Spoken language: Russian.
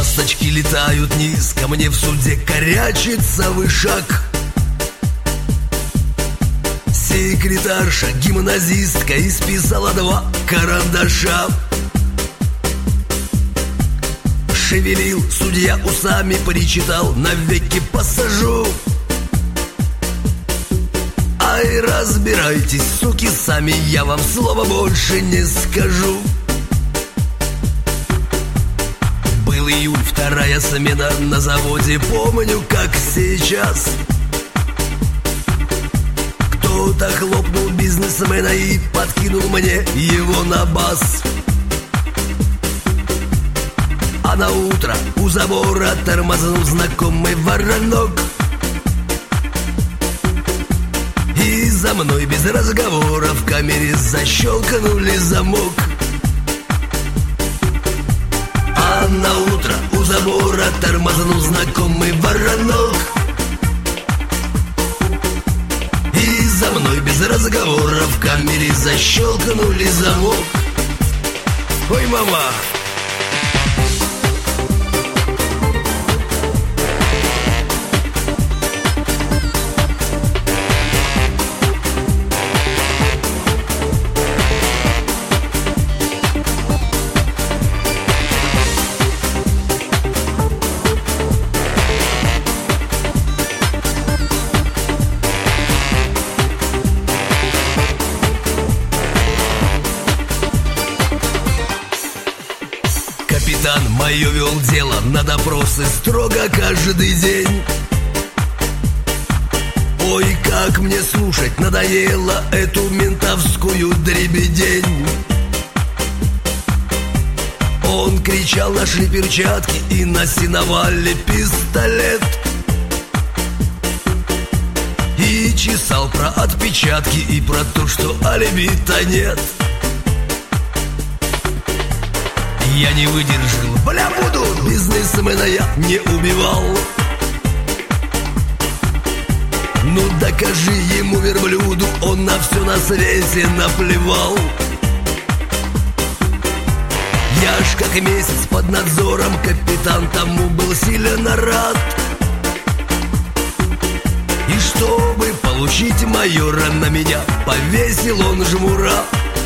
Ласточки летают вниз, ко мне в суде корячится вышаг. Секретарша, гимназистка, исписала 2 карандаша. Шевелил судья усами, причитал: навеки посажу. Ай, разбирайтесь, суки, сами, я вам слова больше не скажу. Был июль, 2-я смена на заводе, помню, как сейчас. Кто-то хлопнул бизнесмена и подкинул мне его на бас. А на утро у забора тормознул знакомый воронок. И за мной без разговора в камере защелкнули замок. А на утро у забора тормознул знакомый воронок. И за мной без разговора в камере защелкнули замок. Ой, мама! Капитан мое вел дело на допросы строго каждый день. Ой, как мне слушать надоело эту ментовскую дребедень. Он кричал: нашли перчатки, и на сеновале пистолет. И чесал про отпечатки и про то, что алиби-то нет. Я не выдержал: бля, буду! Бизнесмена я не убивал. Ну докажи ему, верблюду, он на все на свете наплевал. Я ж как месяц под надзором, капитан тому был сильно рад. И чтобы получить майора, на меня повесил он жмура.